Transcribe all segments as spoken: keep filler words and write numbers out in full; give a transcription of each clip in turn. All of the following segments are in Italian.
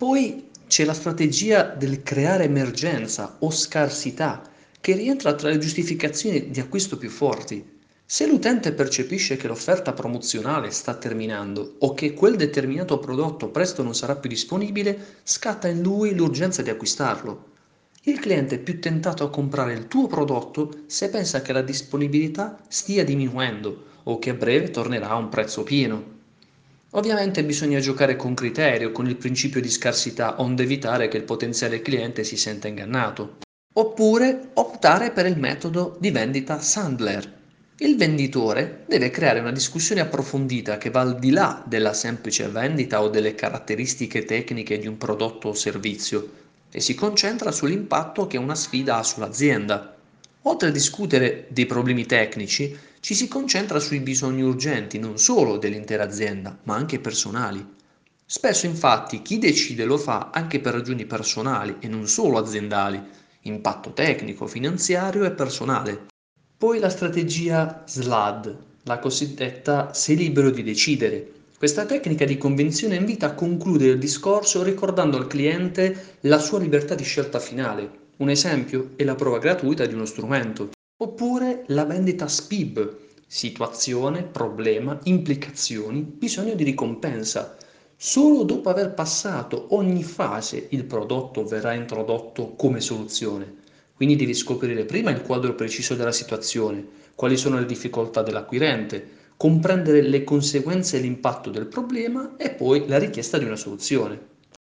Poi c'è la strategia del creare emergenza o scarsità, che rientra tra le giustificazioni di acquisto più forti. Se l'utente percepisce che l'offerta promozionale sta terminando o che quel determinato prodotto presto non sarà più disponibile, scatta in lui l'urgenza di acquistarlo. Il cliente è più tentato a comprare il tuo prodotto se pensa che la disponibilità stia diminuendo o che a breve tornerà a un prezzo pieno. Ovviamente bisogna giocare con criterio, con il principio di scarsità, onde evitare che il potenziale cliente si senta ingannato. Oppure optare per il metodo di vendita Sandler. Il venditore deve creare una discussione approfondita che va al di là della semplice vendita o delle caratteristiche tecniche di un prodotto o servizio e si concentra sull'impatto che una sfida ha sull'azienda. Oltre a discutere dei problemi tecnici, ci si concentra sui bisogni urgenti non solo dell'intera azienda, ma anche personali. Spesso infatti chi decide lo fa anche per ragioni personali e non solo aziendali, impatto tecnico, finanziario e personale. Poi la strategia SLAD, la cosiddetta sei libero di decidere. Questa tecnica di convinzione invita a concludere il discorso ricordando al cliente la sua libertà di scelta finale. Un esempio è la prova gratuita di uno strumento. Oppure la vendita S P I B, situazione, problema, implicazioni, bisogno di ricompensa. Solo dopo aver passato ogni fase il prodotto verrà introdotto come soluzione. Quindi devi scoprire prima il quadro preciso della situazione, quali sono le difficoltà dell'acquirente, comprendere le conseguenze e l'impatto del problema e poi la richiesta di una soluzione.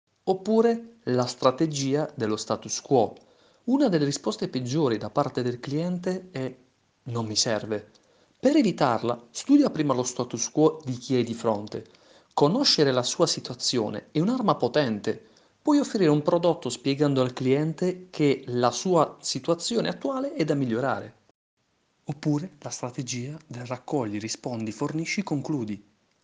Oppure la strategia dello status quo. Una delle risposte peggiori da parte del cliente è non mi serve. Per evitarla, studia prima lo status quo di chi hai di fronte. Conoscere la sua situazione è un'arma potente. Puoi offrire un prodotto spiegando al cliente che la sua situazione attuale è da migliorare. Oppure la strategia del raccogli, rispondi, fornisci, concludi.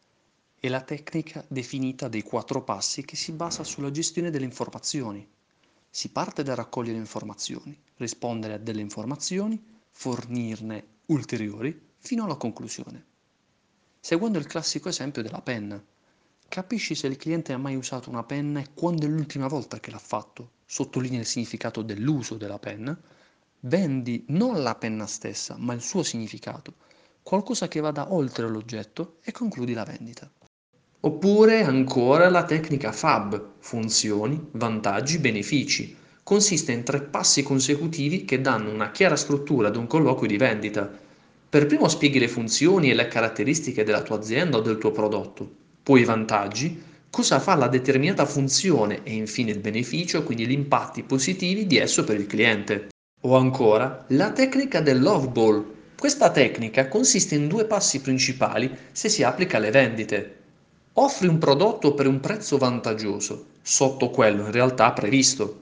È la tecnica definita dei quattro passi che si basa sulla gestione delle informazioni. Si parte da raccogliere informazioni, rispondere a delle informazioni, fornirne ulteriori fino alla conclusione. Seguendo il classico esempio della penna. Capisci se il cliente ha mai usato una penna e quando è l'ultima volta che l'ha fatto. Sottolinea il significato dell'uso della penna. Vendi non la penna stessa, ma il suo significato, qualcosa che vada oltre l'oggetto e concludi la vendita. Oppure ancora la tecnica FAB, funzioni, vantaggi, benefici. Consiste in tre passi consecutivi che danno una chiara struttura ad un colloquio di vendita. Per primo spieghi le funzioni e le caratteristiche della tua azienda o del tuo prodotto, poi i vantaggi, cosa fa la determinata funzione e infine il beneficio, quindi gli impatti positivi di esso per il cliente. O ancora la tecnica del love ball. Questa tecnica consiste in due passi principali se si applica alle vendite. Offri un prodotto per un prezzo vantaggioso, sotto quello in realtà previsto.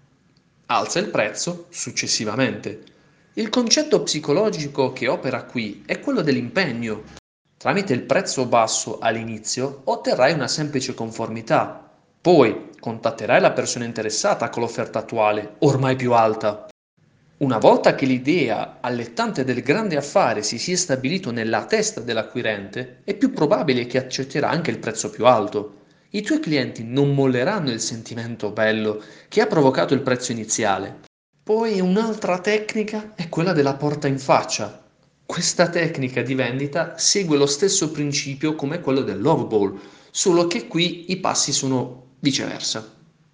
Alza il prezzo successivamente. Il concetto psicologico che opera qui è quello dell'impegno. Tramite il prezzo basso all'inizio otterrai una semplice conformità. Poi contatterai la persona interessata con l'offerta attuale, ormai più alta. Una volta che l'idea allettante del grande affare si sia stabilito nella testa dell'acquirente, è più probabile che accetterà anche il prezzo più alto. I tuoi clienti non molleranno il sentimento bello che ha provocato il prezzo iniziale. Poi un'altra tecnica è quella della porta in faccia. Questa tecnica di vendita segue lo stesso principio come quello del love ball, solo che qui i passi sono viceversa.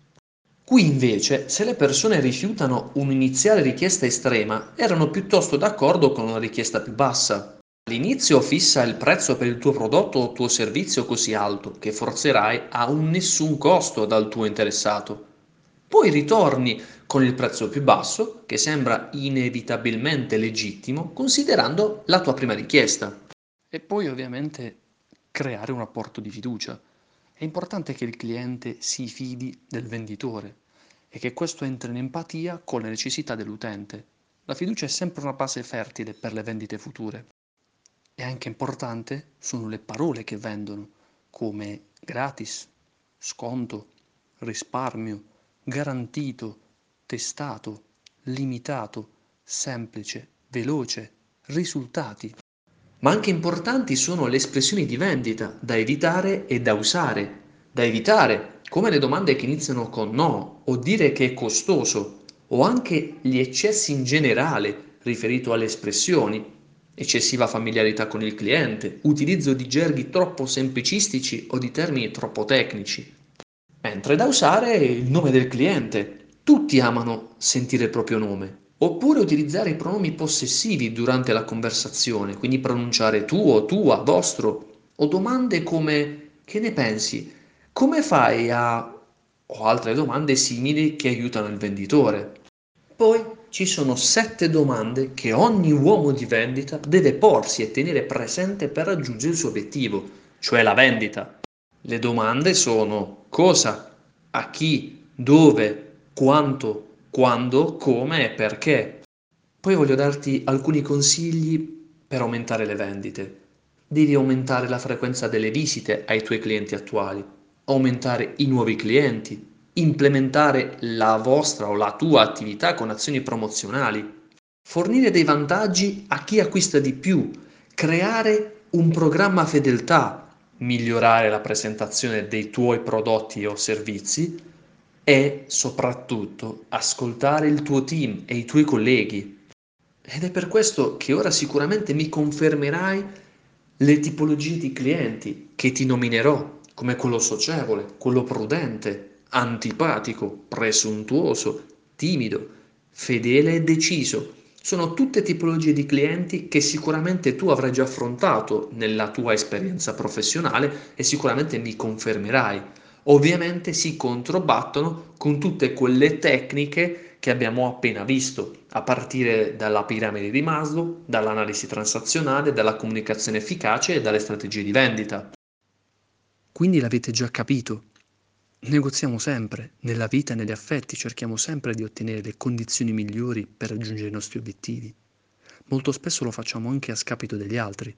Qui invece, se le persone rifiutano un'iniziale richiesta estrema, erano piuttosto d'accordo con una richiesta più bassa. All'inizio fissa il prezzo per il tuo prodotto o tuo servizio così alto che forzerai a un nessun costo dal tuo interessato. Poi ritorni con il prezzo più basso, che sembra inevitabilmente legittimo, considerando la tua prima richiesta. E poi ovviamente creare un rapporto di fiducia. È importante che il cliente si fidi del venditore e che questo entri in empatia con le necessità dell'utente. La fiducia è sempre una base fertile per le vendite future. E anche importante sono le parole che vendono, come gratis, sconto, risparmio, garantito, testato, limitato, semplice, veloce, risultati. Ma anche importanti sono le espressioni di vendita da evitare e da usare. Da evitare, come le domande che iniziano con no, o dire che è costoso, o anche gli eccessi in generale riferito alle espressioni, eccessiva familiarità con il cliente, utilizzo di gerghi troppo semplicistici o di termini troppo tecnici. Mentre da usare il nome del cliente. Tutti amano sentire il proprio nome. Oppure utilizzare i pronomi possessivi durante la conversazione, quindi pronunciare tuo, tua, vostro, o domande come che ne pensi? Come fai a... o altre domande simili che aiutano il venditore. Poi ci sono sette domande che ogni uomo di vendita deve porsi e tenere presente per raggiungere il suo obiettivo, cioè la vendita. Le domande sono cosa, a chi, dove, quanto, quando, come e perché. Poi voglio darti alcuni consigli per aumentare le vendite. Devi aumentare la frequenza delle visite ai tuoi clienti attuali, aumentare i nuovi clienti, implementare la vostra o la tua attività con azioni promozionali, fornire dei vantaggi a chi acquista di più, creare un programma fedeltà, migliorare la presentazione dei tuoi prodotti o servizi e soprattutto ascoltare il tuo team e i tuoi colleghi. Ed è per questo che ora sicuramente mi confermerai le tipologie di clienti che ti nominerò, come quello socievole, quello prudente, antipatico, presuntuoso, timido, fedele e deciso. Sono tutte tipologie di clienti che sicuramente tu avrai già affrontato nella tua esperienza professionale e sicuramente mi confermerai. Ovviamente si controbattono con tutte quelle tecniche che abbiamo appena visto, a partire dalla piramide di Maslow, dall'analisi transazionale, dalla comunicazione efficace e dalle strategie di vendita. Quindi l'avete già capito. Negoziamo sempre, nella vita e negli affetti cerchiamo sempre di ottenere le condizioni migliori per raggiungere i nostri obiettivi. Molto spesso lo facciamo anche a scapito degli altri.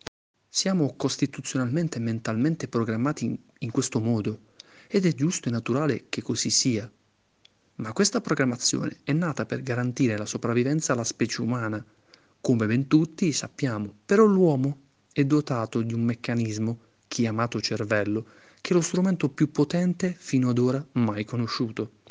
Siamo costituzionalmente e mentalmente programmati in, in questo modo ed è giusto e naturale che così sia. Ma questa programmazione è nata per garantire la sopravvivenza alla specie umana. Come ben tutti sappiamo, però l'uomo è dotato di un meccanismo, chiamato cervello, che è lo strumento più potente fino ad ora mai conosciuto.